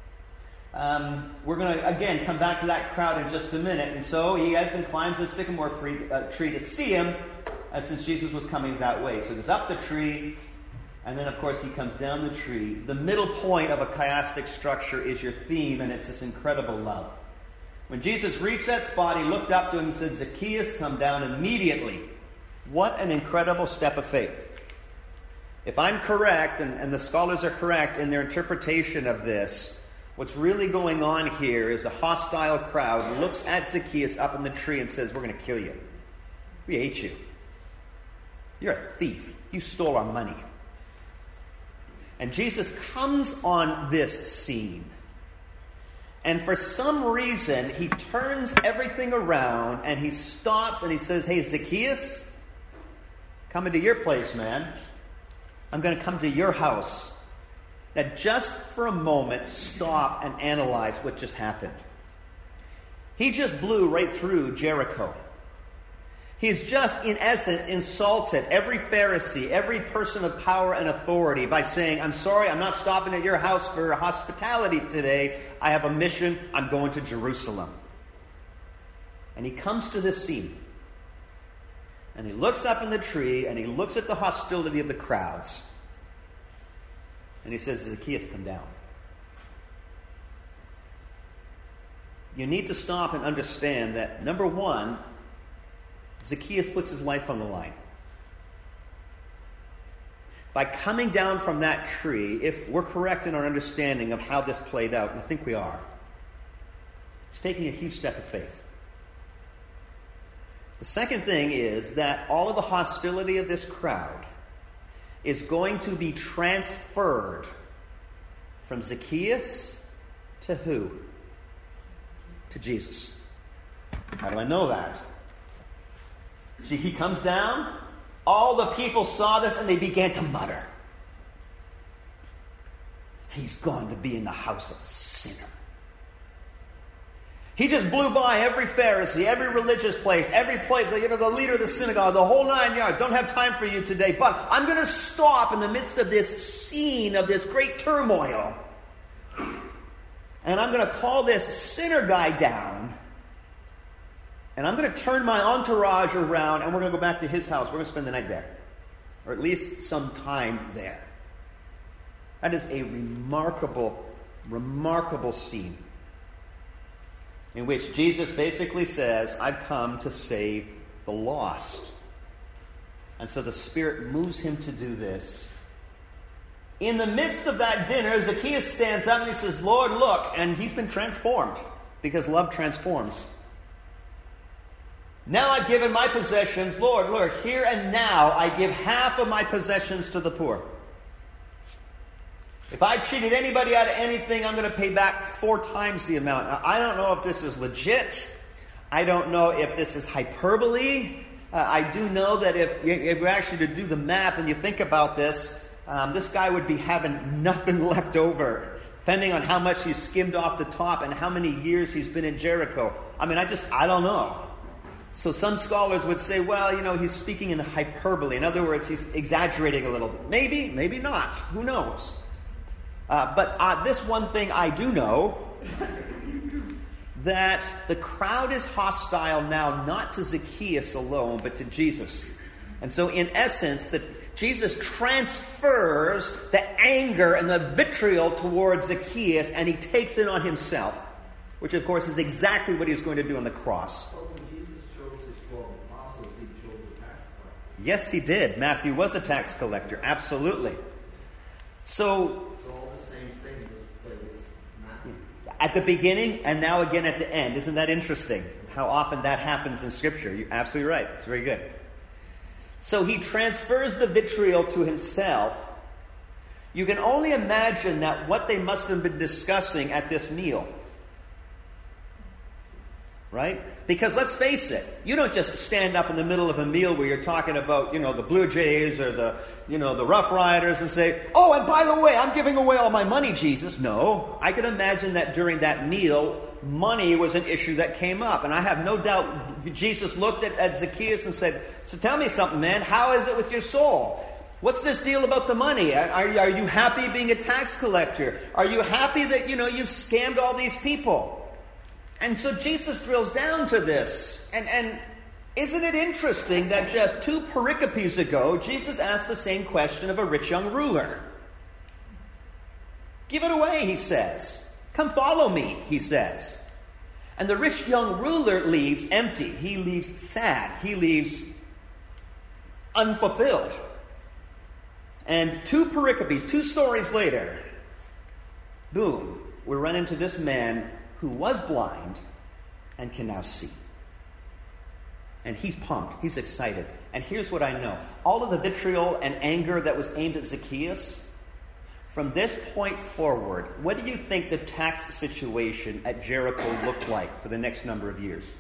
We're going to, again, come back to that crowd in just a minute. And so he heads and climbs the sycamore tree to see him, since Jesus was coming that way. So he goes up the tree, and then, of course, he comes down the tree. The middle point of a chiastic structure is your theme, and it's this incredible love. When Jesus reached that spot, he looked up to him and said, "Zacchaeus, come down immediately." What an incredible step of faith. If I'm correct, and the scholars are correct in their interpretation of this, what's really going on here is a hostile crowd looks at Zacchaeus up in the tree and says, "We're going to kill you. We hate you. You're a thief. You stole our money." And Jesus comes on this scene. And for some reason, he turns everything around and he stops and he says, hey, Zacchaeus, coming to your place, man. I'm going to come to your house. Now, just for a moment, stop and analyze what just happened. He just blew right through Jericho. He's just, in essence, insulted every Pharisee, every person of power and authority by saying, I'm sorry, I'm not stopping at your house for hospitality today. I have a mission. I'm going to Jerusalem. And he comes to this scene. And he looks up in the tree, and he looks at the hostility of the crowds. And he says, Zacchaeus, come down. You need to stop and understand that, number one, Zacchaeus puts his life on the line. By coming down from that tree, if we're correct in our understanding of how this played out, and I think we are, it's taking a huge step of faith. The second thing is that all of the hostility of this crowd is going to be transferred from Zacchaeus to who? To Jesus. How do I know that? See, he comes down, all the people saw this and they began to mutter. He's going to be in the house of a sinner. He just blew by every Pharisee, every religious place, every place, the leader of the synagogue, the whole 9 yards. Don't have time for you today, but I'm going to stop in the midst of this scene of this great turmoil. And I'm going to call this sinner guy down. And I'm going to turn my entourage around and we're going to go back to his house. We're going to spend the night there. Or at least some time there. That is a remarkable, remarkable scene. In which Jesus basically says, I've come to save the lost. And so the Spirit moves him to do this. In the midst of that dinner, Zacchaeus stands up and he says, Lord, look. And he's been transformed. Because love transforms. Now I've given my possessions. Lord, here and now I give half of my possessions to the poor. If I cheated anybody out of anything, I'm going to pay back 4 times the amount. Now, I don't know if this is legit. I don't know if this is hyperbole. I do know that if you're actually to do the math and you think about this, this guy would be having nothing left over, depending on how much he's skimmed off the top and how many years he's been in Jericho. I don't know. So some scholars would say, well, he's speaking in hyperbole. In other words, he's exaggerating a little bit. Maybe, maybe not. Who knows? But this one thing I do know, that the crowd is hostile now not to Zacchaeus alone, but to Jesus. And so in essence, Jesus transfers the anger and the vitriol towards Zacchaeus, and he takes it on himself, which of course is exactly what he's going to do on the cross. Yes, he did. Matthew was a tax collector. Absolutely. So all the same thing was Matthew. At the beginning and now again at the end. Isn't that interesting? How often that happens in Scripture. You're absolutely right. It's very good. So he transfers the vitriol to himself. You can only imagine that what they must have been discussing at this meal. Right? Because let's face it, you don't just stand up in the middle of a meal where you're talking about, the Blue Jays or the Rough Riders and say, oh, and by the way, I'm giving away all my money, Jesus. No, I can imagine that during that meal, money was an issue that came up. And I have no doubt Jesus looked at Zacchaeus and said, so tell me something, man. How is it with your soul? What's this deal about the money? Are you happy being a tax collector? Are you happy that, you've scammed all these people? And so Jesus drills down to this. And isn't it interesting that just 2 pericopes ago, Jesus asked the same question of a rich young ruler? Give it away, he says. Come follow me, he says. And the rich young ruler leaves empty. He leaves sad. He leaves unfulfilled. And 2 pericopes, 2 stories later, boom, we run into this man who was blind and can now see. And he's pumped. He's excited. And here's what I know. All of the vitriol and anger that was aimed at Zacchaeus, from this point forward, what do you think the tax situation at Jericho looked like for the next number of years?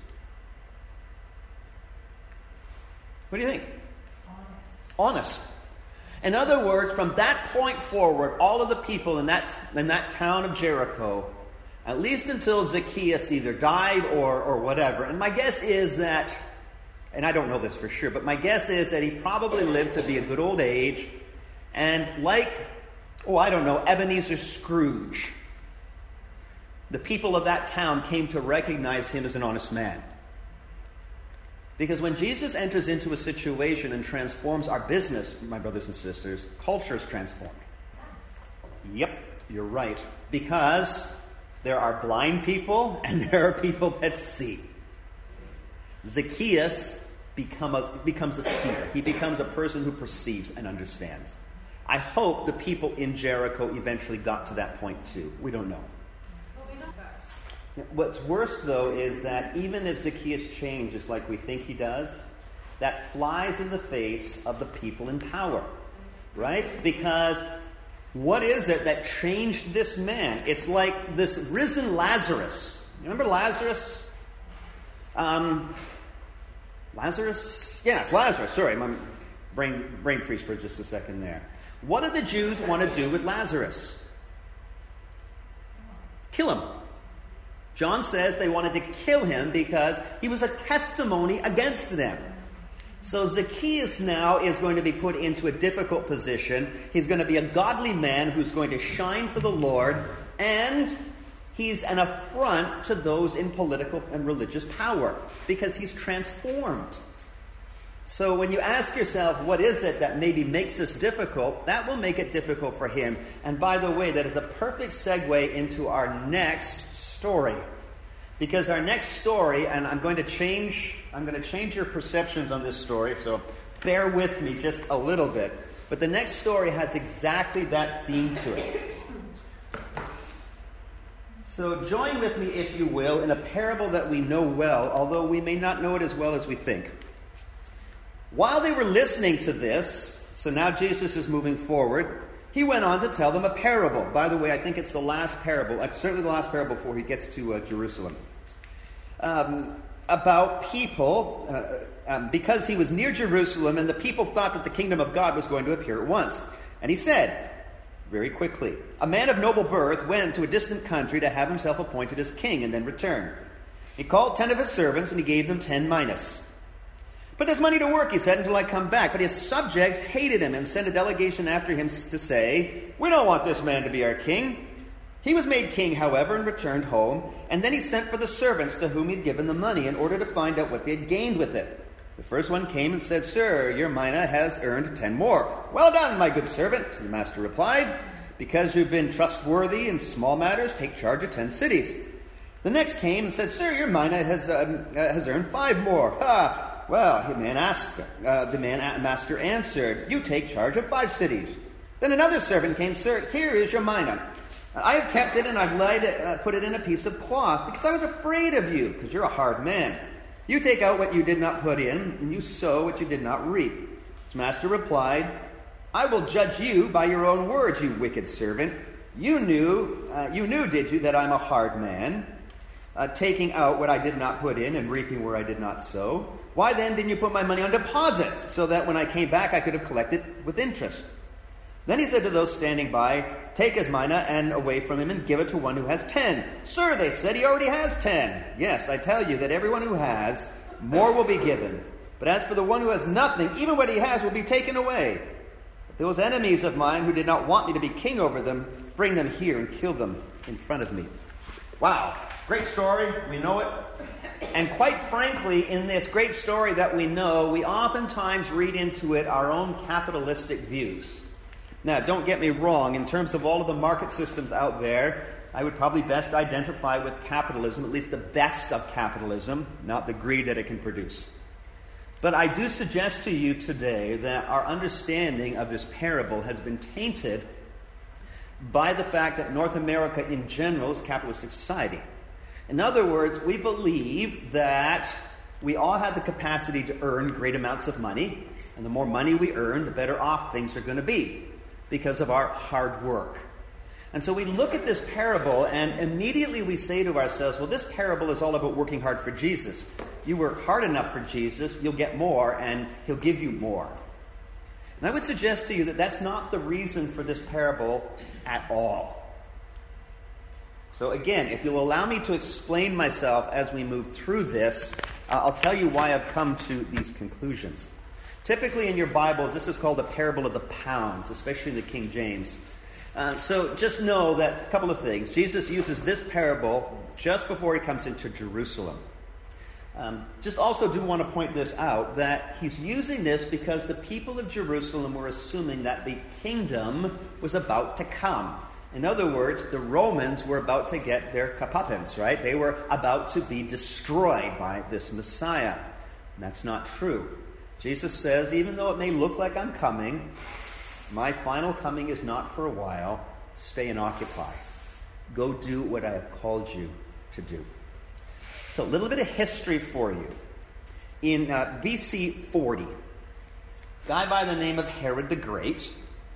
What do you think? Honest. In other words, from that point forward, all of the people in that town of Jericho, at least until Zacchaeus either died or whatever, and my guess is that, and I don't know this for sure, but my guess is that he probably lived to be a good old age, and like, Ebenezer Scrooge, the people of that town came to recognize him as an honest man. Because when Jesus enters into a situation and transforms our business, my brothers and sisters, culture is transformed. Yep, you're right. Because there are blind people and there are people that see. Zacchaeus becomes a seer. He becomes a person who perceives and understands. I hope the people in Jericho eventually got to that point too. We don't know. What's worse, though, is that even if Zacchaeus changes like we think he does, that flies in the face of the people in power, right? Because what is it that changed this man? It's like this risen Lazarus. You remember Lazarus? Lazarus? Yes, Lazarus. Sorry, my brain freeze for just a second there. What did the Jews want to do with Lazarus? Kill him. John says they wanted to kill him because he was a testimony against them. So Zacchaeus now is going to be put into a difficult position. He's going to be a godly man who's going to shine for the Lord, and he's an affront to those in political and religious power because he's transformed. So when you ask yourself, what is it that maybe makes this difficult, that will make it difficult for him. And by the way, that is a perfect segue into our next story. Because our next story, and I'm going to change your perceptions on this story, so bear with me just a little bit. But the next story has exactly that theme to it. So join with me, if you will, in a parable that we know well, although we may not know it as well as we think. While they were listening to this, so now Jesus is moving forward, he went on to tell them a parable. By the way, I think it's the last parable. It's certainly the last parable before he gets to Jerusalem. About people, because he was near Jerusalem, and the people thought that the kingdom of God was going to appear at once. And he said, very quickly, a man of noble birth went to a distant country to have himself appointed as king and then return. He called 10 of his servants, and he gave them 10 minas. Put this money to work, he said, until I come back. But his subjects hated him and sent a delegation after him to say, we don't want this man to be our king. He was made king, however, and returned home. And then he sent for the servants to whom he had given the money in order to find out what they had gained with it. The first one came and said, Sir, your mina has earned 10 more. Well done, my good servant, the master replied. Because you've been trustworthy in small matters, take charge of 10 cities. The next came and said, Sir, your mina has earned 5 more. Ha! Well, the master answered, you take charge of 5 cities. Then another servant came, Sir, here is your mina. I have kept it and I've put it in a piece of cloth because I was afraid of you, because you're a hard man. You take out what you did not put in, and you sow what you did not reap. His master replied, I will judge you by your own words, you wicked servant. You knew, did you, that I'm a hard man, taking out what I did not put in and reaping where I did not sow? Why then didn't you put my money on deposit, so that when I came back I could have collected with interest? Then he said to those standing by, take his mina and away from him and give it to one who has 10. Sir, they said, he already has 10. Yes, I tell you that everyone who has, more will be given. But as for the one who has nothing, even what he has will be taken away. But those enemies of mine who did not want me to be king over them, bring them here and kill them in front of me. Wow, great story. We know it. And quite frankly, in this great story that we know, we oftentimes read into it our own capitalistic views. Now, don't get me wrong. In terms of all of the market systems out there, I would probably best identify with capitalism, at least the best of capitalism, not the greed that it can produce. But I do suggest to you today that our understanding of this parable has been tainted by the fact that North America in general is a capitalistic society. In other words, we believe that we all have the capacity to earn great amounts of money, and the more money we earn, the better off things are going to be. because of our hard work. And so we look at this parable and immediately we say to ourselves, well, this parable is all about working hard for Jesus. You work hard enough for Jesus, you'll get more, and he'll give you more. And I would suggest to you that that's not the reason for this parable at all. So again, if you'll allow me to explain myself as we move through this, I'll tell you why I've come to these conclusions. Typically in your Bibles, this is called the parable of the pounds, especially in the King James. So just know that a couple of things. Jesus uses this parable just before he comes into Jerusalem. Just also do want to point this out, that he's using this because the people of Jerusalem were assuming that the kingdom was about to come. In other words, the Romans were about to get their comeuppance, right? They were about to be destroyed by this Messiah. And that's not true. Jesus says, even though it may look like I'm coming, my final coming is not for a while. Stay and occupy. Go do what I have called you to do. So a little bit of history for you. In BC 40, a guy by the name of Herod the Great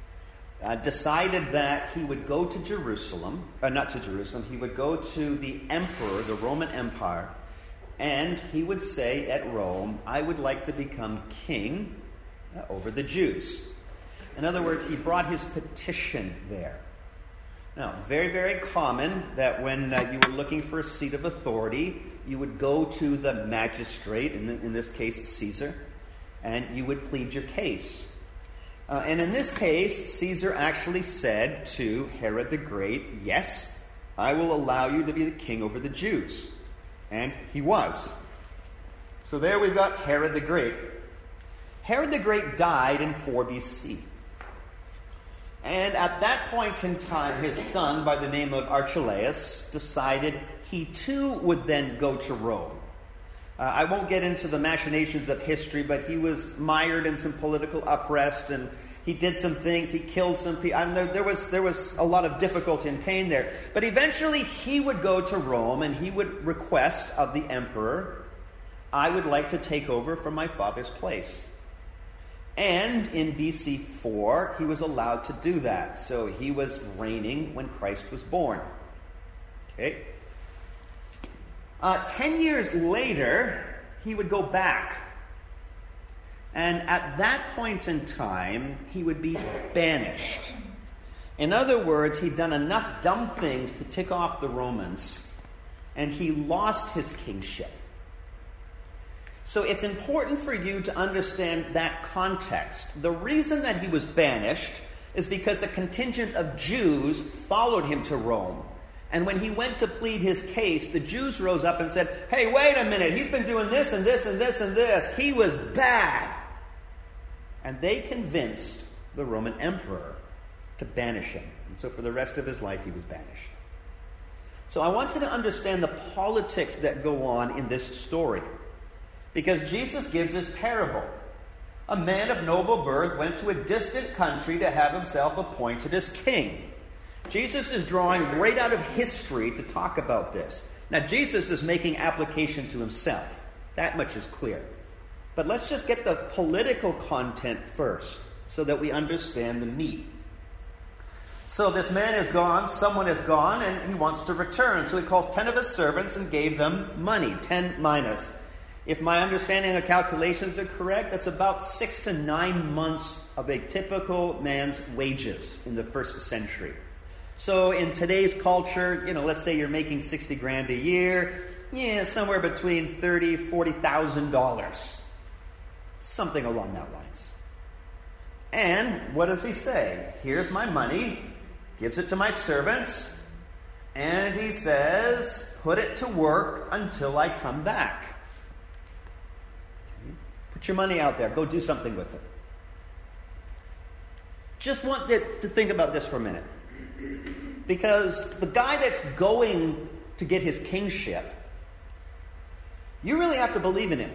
decided that he would go to Jerusalem, not to Jerusalem, he would go to the emperor, the Roman Empire, and he would say at Rome, I would like to become king over the Jews. In other words, he brought his petition there. Now, very, very common that when you were looking for a seat of authority, you would go to the magistrate, in this case Caesar, and you would plead your case. And in this case, Caesar actually said to Herod the Great, yes, I will allow you to be the king over the Jews. And he was. So there we've got Herod the Great. Herod the Great died in 4 BC. And at that point in time, his son, by the name of Archelaus, decided he too would then go to Rome. I won't get into the machinations of history, but he was mired in some political unrest, and he did some things. He killed some people. There was a lot of difficulty and pain there. But eventually he would go to Rome, and he would request of the emperor, I would like to take over from my father's place. And in BC 4, he was allowed to do that. So he was reigning when Christ was born. Okay. 10 years later, he would go back. And at that point in time, he would be banished. In other words, he'd done enough dumb things to tick off the Romans, and he lost his kingship. So it's important for you to understand that context. The reason that he was banished is because a contingent of Jews followed him to Rome. And when he went to plead his case, the Jews rose up and said, hey, wait a minute, he's been doing this and this and this and this. He was bad. And they convinced the Roman emperor to banish him. And so for the rest of his life, he was banished. So I want you to understand the politics that go on in this story. Because Jesus gives this parable. A man of noble birth went to a distant country to have himself appointed as king. Jesus is drawing right out of history to talk about this. Now, Jesus is making application to himself. That much is clear. But let's just get the political content first so that we understand the meat. So this man is gone, someone is gone, and he wants to return. So he calls 10 of his servants and gave them money, 10 minas. If my understanding of calculations are correct, that's about 6 to 9 months of a typical man's wages in the first century. So in today's culture, let's say you're making $60,000 a year, somewhere between $30,000, $40,000. Something along that lines. And what does he say? Here's my money, gives it to my servants, and he says, put it to work until I come back. Put your money out there. Go do something with it. Just want to think about this for a minute. Because the guy that's going to get his kingship, you really have to believe in him.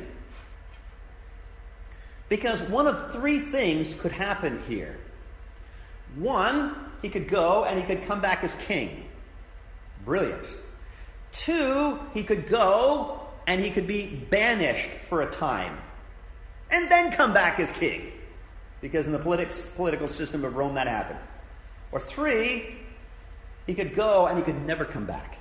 Because one of 3 things could happen here. 1, he could go and he could come back as king. Brilliant. 2, he could go and he could be banished for a time. And then come back as king. Because in the political system of Rome, that happened. Or 3, he could go and he could never come back.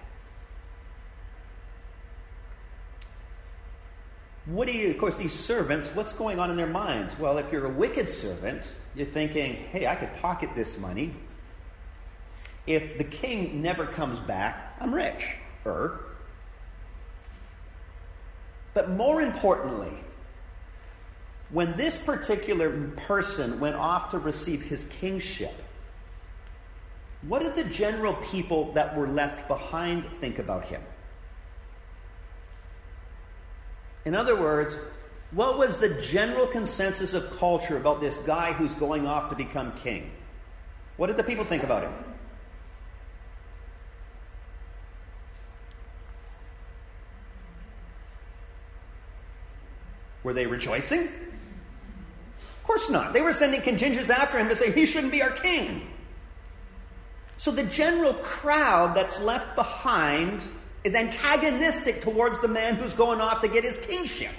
Of course, these servants, what's going on in their minds? Well, if you're a wicked servant, you're thinking, hey, I could pocket this money. If the king never comes back, I'm rich. But more importantly, when this particular person went off to receive his kingship, what did the general people that were left behind think about him? In other words, what was the general consensus of culture about this guy who's going off to become king? What did the people think about him? Were they rejoicing? Of course not. They were sending contingents after him to say he shouldn't be our king. So the general crowd that's left behind is antagonistic towards the man who's going off to get his kingship.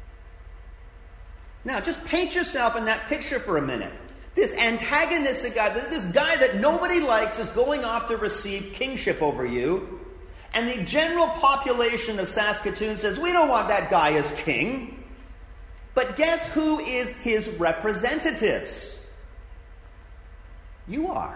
Now, just paint yourself in that picture for a minute. This antagonistic guy, this guy that nobody likes, is going off to receive kingship over you. And the general population of Saskatoon says, we don't want that guy as king. But guess who is his representatives? You are.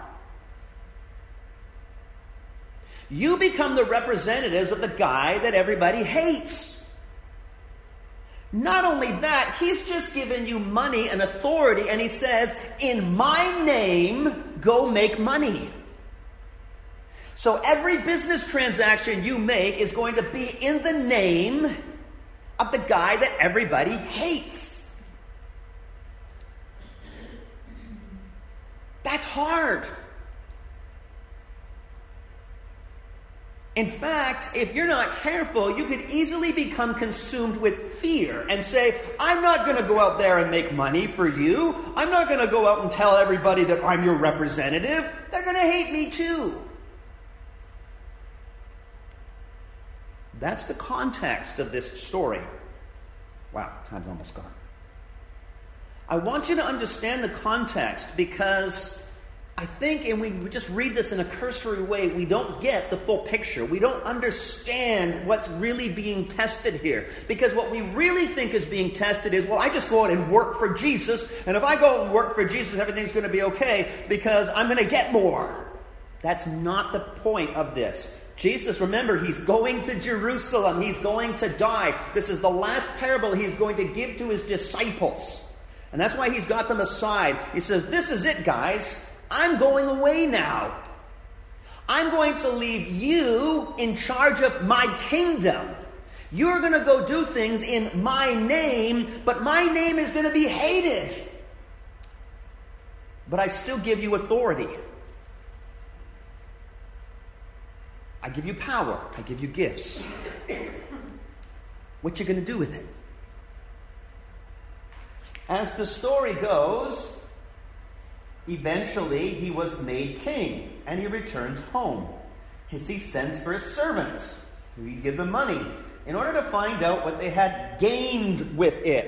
You become the representatives of the guy that everybody hates. Not only that, he's just given you money and authority, and he says, in my name, go make money. So every business transaction you make is going to be in the name of the guy that everybody hates. That's hard. In fact, if you're not careful, you could easily become consumed with fear and say, I'm not going to go out there and make money for you. I'm not going to go out and tell everybody that I'm your representative. They're going to hate me too. That's the context of this story. Wow, time's almost gone. I want you to understand the context because I think, and we just read this in a cursory way, we don't get the full picture. We don't understand what's really being tested here. Because what we really think is being tested is, well, I just go out and work for Jesus, and if I go out and work for Jesus, everything's going to be okay because I'm going to get more. That's not the point of this. Jesus, remember, he's going to Jerusalem. He's going to die. This is the last parable he's going to give to his disciples. And that's why he's got them aside. He says, this is it, guys. I'm going away now. I'm going to leave you in charge of my kingdom. You're going to go do things in my name, but my name is going to be hated. But I still give you authority. I give you power. I give you gifts. What you going to do with it? As the story goes, eventually he was made king, and he returns home. He sends for his servants, who he'd give them money, in order to find out what they had gained with it.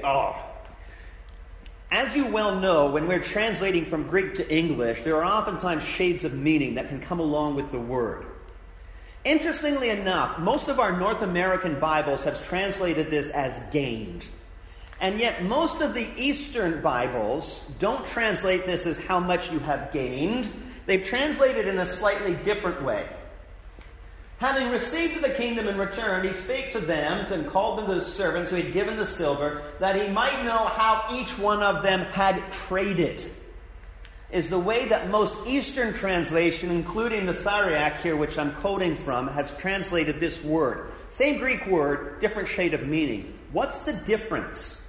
As you well know, when we're translating from Greek to English, there are oftentimes shades of meaning that can come along with the word. Interestingly enough, most of our North American Bibles have translated this as gained. And yet most of the Eastern Bibles don't translate this as how much you have gained. They've translated it in a slightly different way. Having received the kingdom in return, he spake to them and called them to his servants who had given the silver, that he might know how each one of them had traded. Is the way that most Eastern translation, including the Syriac here, which I'm quoting from, has translated this word. Same Greek word, different shade of meaning. What's the difference?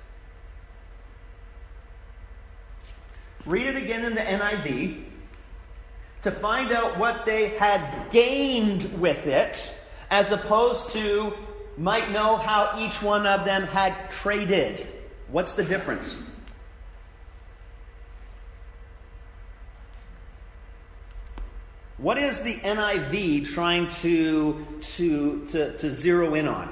Read it again in the NIV to find out what they had gained with it, as opposed to might know how each one of them had traded. What's the difference? What is the NIV trying to zero in on?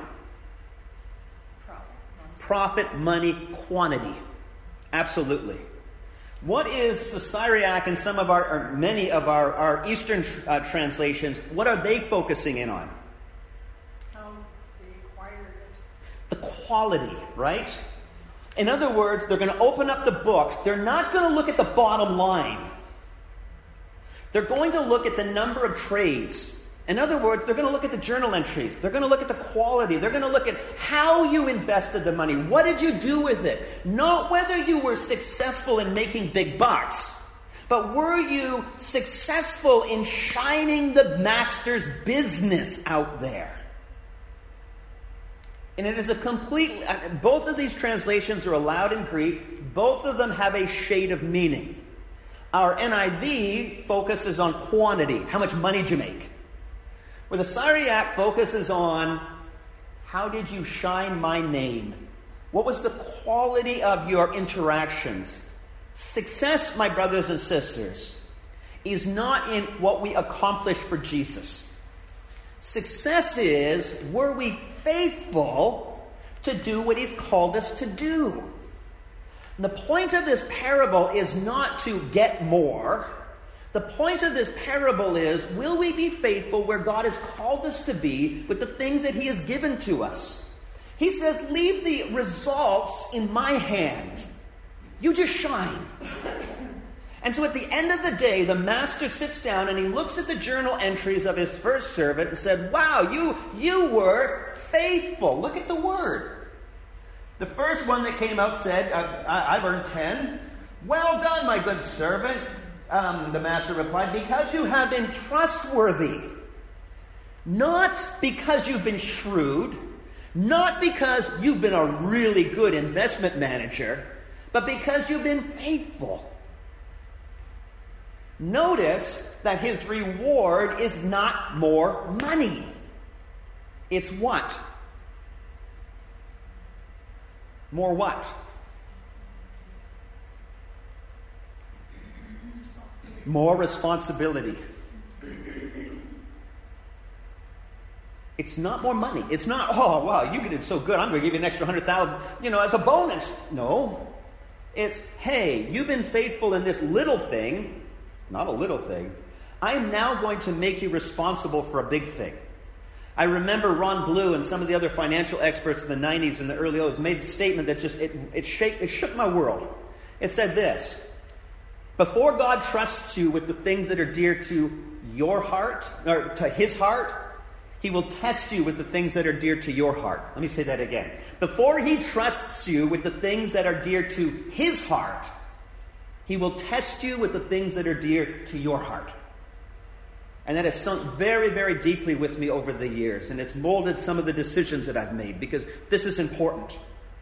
Profit, money, quantity. Absolutely. What is the Syriac in some of our, or many of our Eastern translations, what are they focusing in on? How they acquired it. The quality, right? In other words, they're going to open up the books. They're not going to look at the bottom line. They're going to look at the number of trades. In other words, they're going to look at the journal entries. They're going to look at the quality. They're going to look at how you invested the money. What did you do with it? Not whether you were successful in making big bucks, but were you successful in shining the master's business out there? And it is a complete... Both of these translations are allowed in Greek. Both of them have a shade of meaning. Our NIV focuses on quantity. How much money did you make? Where the Syriac focuses on, how did you shine my name? What was the quality of your interactions? Success, my brothers and sisters, is not in what we accomplish for Jesus. Success is, were we faithful to do what he's called us to do? And the point of this parable is not to get more. The point of this parable is, will we be faithful where God has called us to be with the things that he has given to us? He says, leave the results in my hand. You just shine. And so at the end of the day, the master sits down and he looks at the journal entries of his first servant and said, wow, you were faithful. Look at the word. The first one that came out said, I've earned 10. Well done, my good servant. The master replied, because you have been trustworthy. Not because you've been shrewd. Not because you've been a really good investment manager. But because you've been faithful. Notice that his reward is not more money. It's what? More what? More responsibility. It's not more money. It's not, oh, wow, you did so good, I'm going to give you an extra 100,000, as a bonus. No. It's, hey, you've been faithful in this little thing, not a little thing. I am now going to make you responsible for a big thing. I remember Ron Blue and some of the other financial experts in the 90s and the early 00s made a statement that just, it shook my world. It said this: before God trusts you with the things that are dear to your heart, or to his heart, he will test you with the things that are dear to your heart. Let me say that again. Before he trusts you with the things that are dear to his heart, he will test you with the things that are dear to your heart. And that has sunk very, very deeply with me over the years. And it's molded some of the decisions that I've made, because this is important.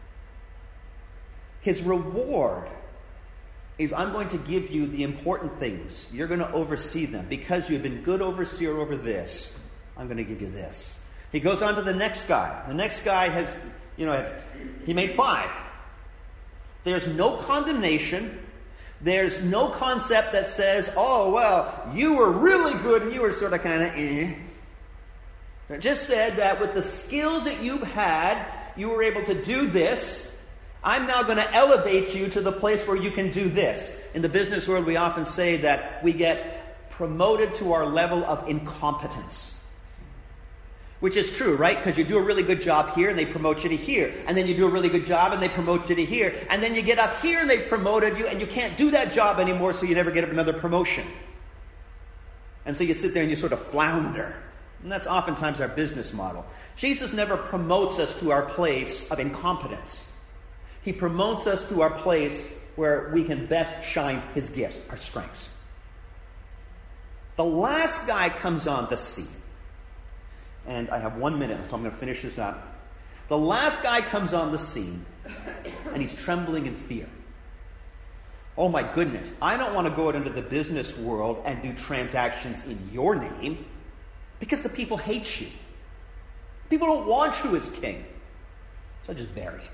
His reward is, I'm going to give you the important things. You're going to oversee them. Because you've been good overseer over this, I'm going to give you this. He goes on to the next guy. The next guy has, he made 5. There's no condemnation. There's no concept that says, oh, well, you were really good and you were sort of kind of eh. It just said that with the skills that you've had, you were able to do this. I'm now going to elevate you to the place where you can do this. In the business world, we often say that we get promoted to our level of incompetence. Which is true, right? Because you do a really good job here and they promote you to here. And then you do a really good job and they promote you to here. And then you get up here and they've promoted you and you can't do that job anymore, so you never get another promotion. And so you sit there and you sort of flounder. And that's oftentimes our business model. Jesus never promotes us to our place of incompetence. He promotes us to our place where we can best shine his gifts, our strengths. The last guy comes on the scene. And I have 1 minute, so I'm going to finish this up. The last guy comes on the scene, and he's trembling in fear. Oh my goodness, I don't want to go out into the business world and do transactions in your name, because the people hate you. People don't want you as king. So I just bury it.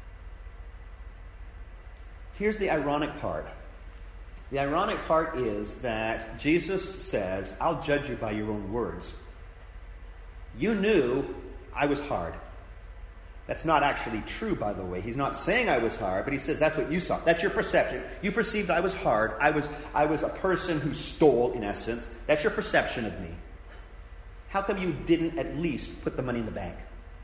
Here's the ironic part. The ironic part is that Jesus says, I'll judge you by your own words. You knew I was hard. That's not actually true, by the way. He's not saying I was hard, but he says that's what you saw. That's your perception. You perceived I was hard. I was a person who stole, in essence. That's your perception of me. How come you didn't at least put the money in the bank?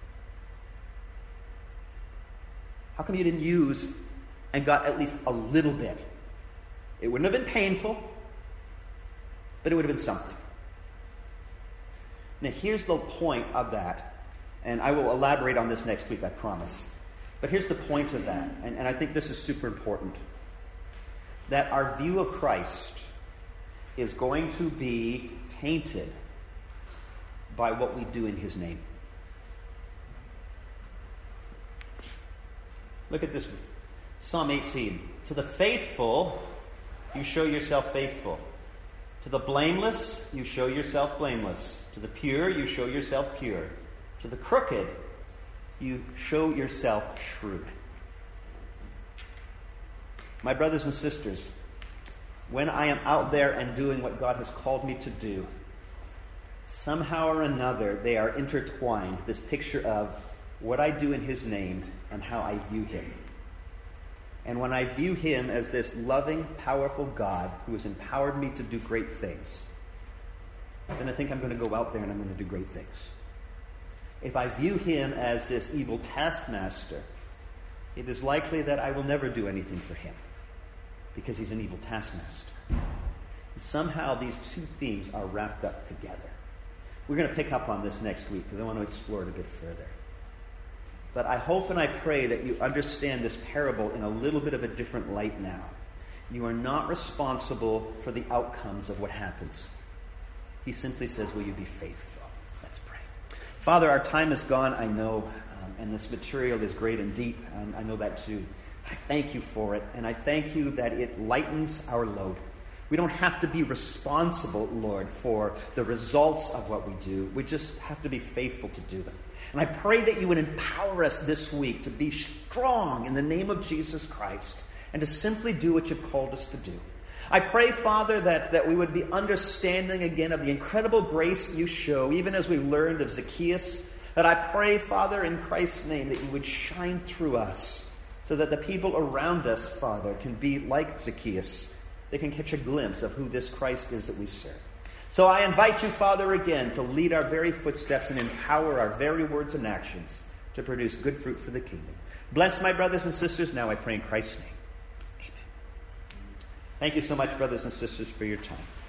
How come you didn't use and got at least a little bit? It wouldn't have been painful, but it would have been something. Now, here's the point of that, and I will elaborate on this next week, I promise. But here's the point of that, and I think this is super important, that our view of Christ is going to be tainted by what we do in his name. Look at this. Psalm 18. To the faithful, you show yourself faithful. To the blameless, you show yourself blameless. To the pure, you show yourself pure. To the crooked, you show yourself shrewd. My brothers and sisters, when I am out there and doing what God has called me to do, somehow or another they are intertwined, this picture of what I do in his name and how I view him. And when I view him as this loving, powerful God who has empowered me to do great things, then I think I'm going to go out there and I'm going to do great things. If I view him as this evil taskmaster, it is likely that I will never do anything for him because he's an evil taskmaster. Somehow these two themes are wrapped up together. We're going to pick up on this next week because I want to explore it a bit further. But I hope and I pray that you understand this parable in a little bit of a different light now. You are not responsible for the outcomes of what happens. He simply says, will you be faithful? Let's pray. Father, our time is gone, I know, and this material is great and deep. I know that too. I thank you for it, and I thank you that it lightens our load. We don't have to be responsible, Lord, for the results of what we do. We just have to be faithful to do them. And I pray that you would empower us this week to be strong in the name of Jesus Christ and to simply do what you've called us to do. I pray, Father, that we would be understanding again of the incredible grace you show, even as we learned of Zacchaeus. That I pray, Father, in Christ's name, that you would shine through us so that the people around us, Father, can be like Zacchaeus. They can catch a glimpse of who this Christ is that we serve. So I invite you, Father, again, to lead our very footsteps and empower our very words and actions to produce good fruit for the kingdom. Bless my brothers and sisters now, I pray in Christ's name. Amen. Thank you so much, brothers and sisters, for your time.